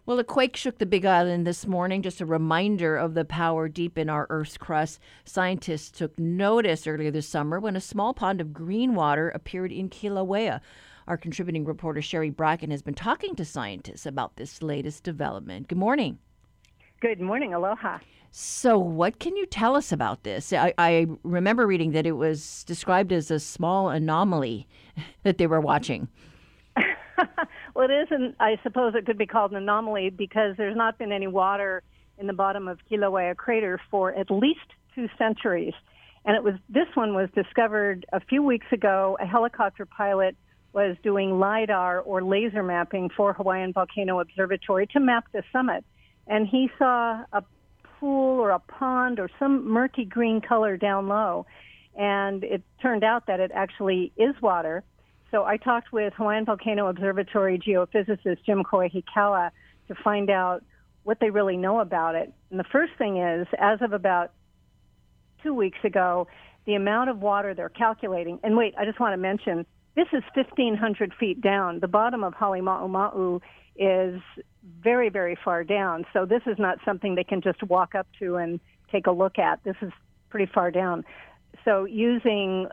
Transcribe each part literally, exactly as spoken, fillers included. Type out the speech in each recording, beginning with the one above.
Well, a quake shook the Big Island this morning, just a reminder of the power deep in our Earth's crust. Scientists took notice earlier this summer when a small pond of green water appeared in Kilauea. Our contributing reporter Sherry Bracken has been talking to scientists about this latest development. Good morning. Good morning. Aloha. So what can you tell us about this? I, I remember reading that it was described as a small anomaly that they were watching. Well, it isn't. I suppose it could be called an anomaly because there's not been any water in the bottom of Kilauea crater for at least two centuries. And it was this one was discovered a few weeks ago. A helicopter pilot was doing LIDAR or laser mapping for Hawaiian Volcano Observatory to map the summit. And he saw a pool or a pond or some murky green color down low. And it turned out that it actually is water. So I talked with Hawaiian Volcano Observatory geophysicist Jim Koehikawa to find out what they really know about it. And the first thing is, as of about two weeks ago, the amount of water they're calculating, and wait, I just want to mention, this is fifteen hundred feet down. The bottom of Halemaumau is very, very far down. So this is not something they can just walk up to and take a look at. This is pretty far down. So using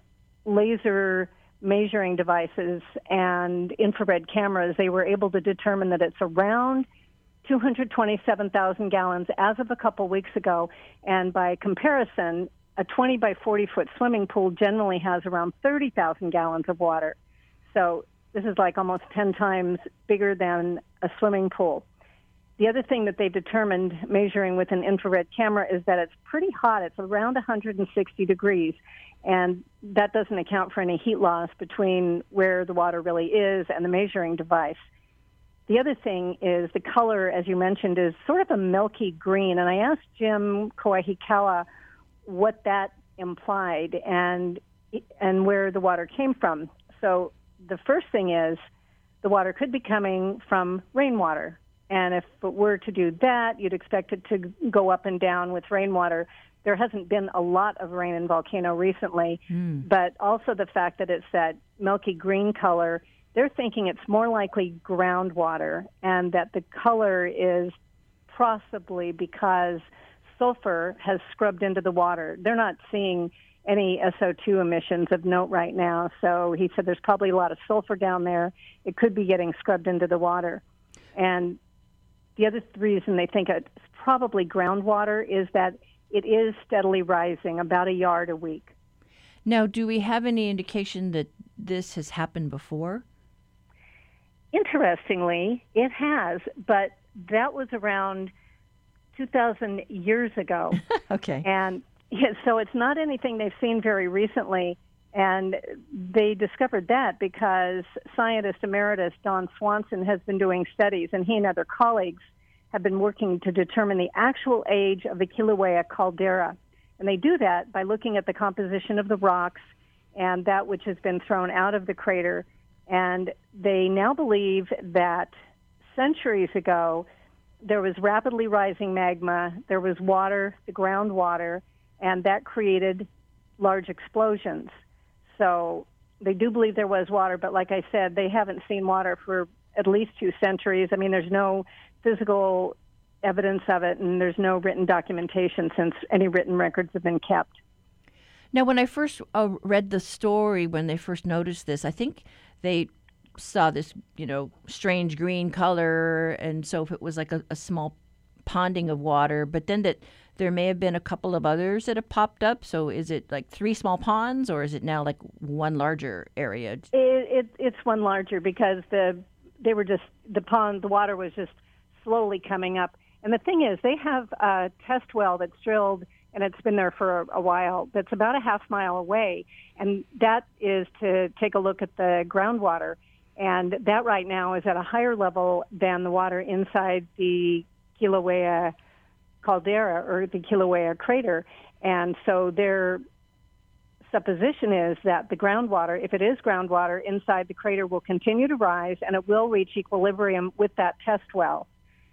laser measuring devices and infrared cameras, they were able to determine that it's around two hundred twenty-seven thousand gallons as of a couple weeks ago. And by comparison, a twenty by forty foot swimming pool generally has around thirty thousand gallons of water. So this is like almost ten times bigger than a swimming pool. The other thing that they determined measuring with an infrared camera is that it's pretty hot. It's around one hundred sixty degrees. And that doesn't account for any heat loss between where the water really is and the measuring device. The other thing is the color, as you mentioned, is sort of a milky green. And I asked Jim Koehikawa what that implied and and where the water came from. So the first thing is the water could be coming from rainwater. And if it were to do that, you'd expect it to go up and down with rainwater. There hasn't been a lot of rain in Volcano recently, mm. but also the fact that it's that milky green color, they're thinking it's more likely groundwater, and that the color is possibly because sulfur has scrubbed into the water. They're not seeing any S O two emissions of note right now, so he said there's probably a lot of sulfur down there. It could be getting scrubbed into the water. And the other reason they think it's probably groundwater is that it is steadily rising, about a yard a week. Now, do we have any indication that this has happened before? Interestingly, it has, but that was around two thousand years ago. Okay. And yeah, so it's not anything they've seen very recently. And they discovered that because scientist emeritus Don Swanson has been doing studies, and he and other colleagues have been working to determine the actual age of the Kilauea caldera. And they do that by looking at the composition of the rocks and that which has been thrown out of the crater. And they now believe that centuries ago, there was rapidly rising magma, there was water, the groundwater, and that created large explosions. So they do believe there was water, but like I said, they haven't seen water for at least two centuries. I mean, there's no physical evidence of it, and there's no written documentation since any written records have been kept. Now, when I first uh, read the story, when they first noticed this, I think they saw this, you know, strange green color, and so if it was like a, a small ponding of water, but then that there may have been a couple of others that have popped up. So is it like three small ponds, or is it now like one larger area? It, it, it's one larger because the they were just, the pond, the water was just slowly coming up. And the thing is, they have a test well that's drilled, and it's been there for a, a while, that's about a half mile away. And that is to take a look at the groundwater. And that right now is at a higher level than the water inside the Kilauea caldera or the Kilauea crater. And so their supposition is that the groundwater, if it is groundwater, inside the crater will continue to rise, and it will reach equilibrium with that test well.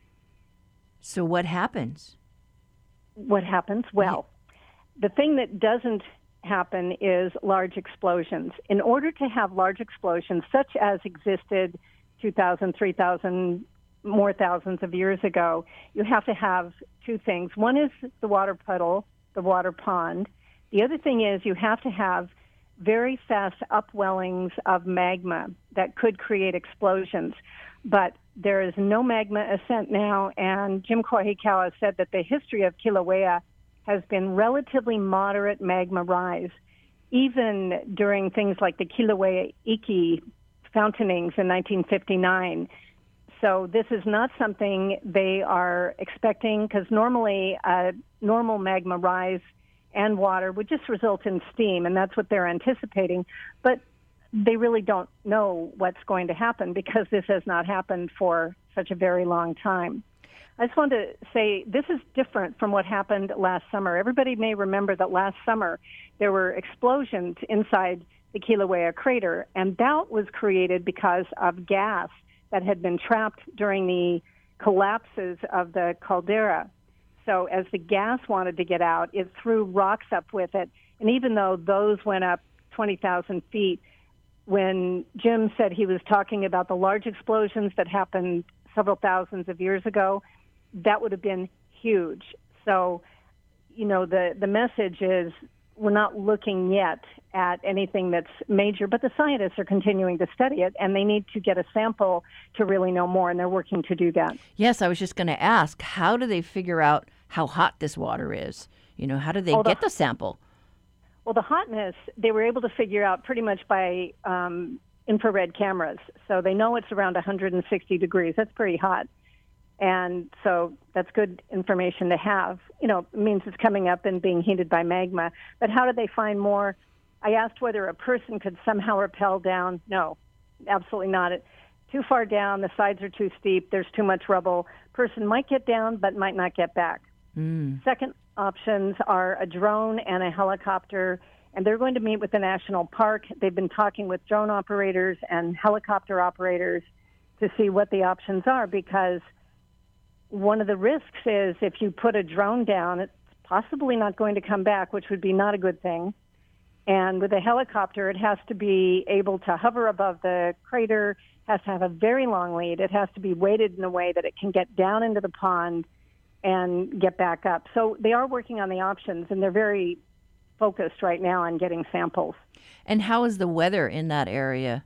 So what happens? What happens? Well, the thing that doesn't happen is large explosions. In order to have large explosions, such as existed two thousand, three thousand more thousands of years ago, you have to have two things. One is the water puddle, the water pond. The other thing is you have to have very fast upwellings of magma that could create explosions. But there is no magma ascent now, and Jim Kohikawa said that the history of Kilauea has been relatively moderate magma rise, even during things like the Kilauea Iki fountainings in nineteen fifty-nine. So this is not something they are expecting, because normally a normal magma rise and water would just result in steam, and that's what they're anticipating. But they really don't know what's going to happen because this has not happened for such a very long time. I just want to say this is different from what happened last summer. Everybody may remember that last summer there were explosions inside the Kilauea crater, and that was created because of gas that had been trapped during the collapses of the caldera. So as the gas wanted to get out, it threw rocks up with it. And even though those went up twenty thousand feet, when Jim said he was talking about the large explosions that happened several thousands of years ago, that would have been huge. So, you know, the, the message is we're not looking yet at anything that's major, but the scientists are continuing to study it, and they need to get a sample to really know more, and they're working to do that. Yes, I was just going to ask, how do they figure out how hot this water is? You know, how do they oh, get the, the sample? Well, the hotness, they were able to figure out pretty much by um, infrared cameras. So they know it's around one hundred sixty degrees. That's pretty hot. And so that's good information to have. You know, it means it's coming up and being heated by magma. But how do they find more? I asked whether a person could somehow rappel down. No, absolutely not. It, too far down, the sides are too steep, there's too much rubble. Person might get down but might not get back. Mm. Second options are a drone and a helicopter, and they're going to meet with the national park. They've been talking with drone operators and helicopter operators to see what the options are, because one of the risks is if you put a drone down, it's possibly not going to come back, which would be not a good thing. And with a helicopter, it has to be able to hover above the crater, has to have a very long lead. It has to be weighted in a way that it can get down into the pond and get back up. So they are working on the options, and they're very focused right now on getting samples. And how is the weather in that area?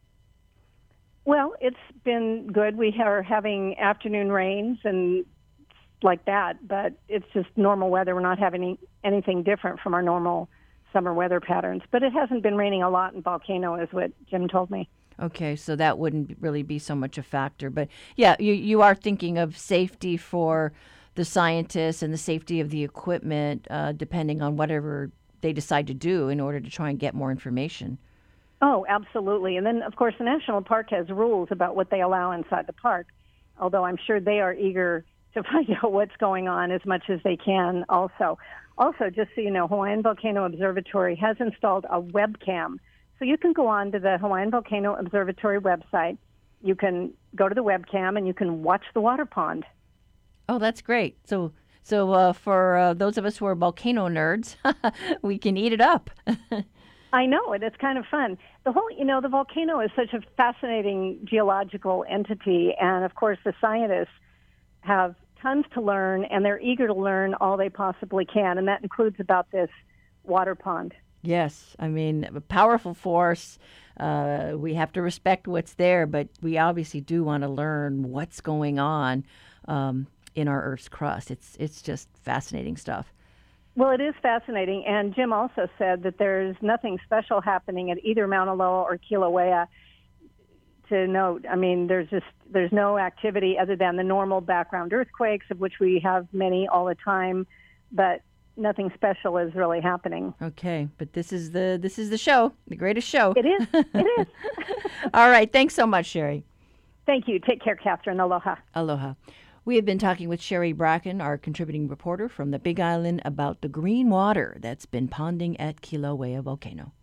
Well, it's been good. We are having afternoon rains and like that, but it's just normal weather. We're not having any, anything different from our normal summer weather patterns. But it hasn't been raining a lot in Volcano, is what Jim told me. Okay, so that wouldn't really be so much a factor. But yeah, you, you are thinking of safety for the scientists and the safety of the equipment, uh, depending on whatever they decide to do in order to try and get more information. Oh, absolutely. And then, of course, the National Park has rules about what they allow inside the park, although I'm sure they are eager to find out what's going on as much as they can also. Also, just so you know, Hawaiian Volcano Observatory has installed a webcam. So you can go on to the Hawaiian Volcano Observatory website. You can go to the webcam and you can watch the water pond. Oh, that's great. So so uh, for uh, those of us who are volcano nerds, we can eat it up. I know, and it's kind of fun. The whole, you know, the volcano is such a fascinating geological entity, and of course the scientists have tons to learn, and they're eager to learn all they possibly can, and that includes about this water pond. Yes, I mean, a powerful force. Uh, we have to respect what's there, but we obviously do want to learn what's going on um, in our Earth's crust. It's it's just fascinating stuff. Well, it is fascinating, and Jim also said that there's nothing special happening at either Mauna Loa or Kilauea to note. I mean, there's just there's no activity other than the normal background earthquakes, of which we have many all the time, but nothing special is really happening. Okay, but this is the this is the show, the greatest show. It is. It is. All right, thanks so much, Sherry. Thank you. Take care, Catherine. Aloha. Aloha. We have been talking with Sherry Bracken, our contributing reporter from the Big Island, about the green water that's been ponding at Kilauea Volcano.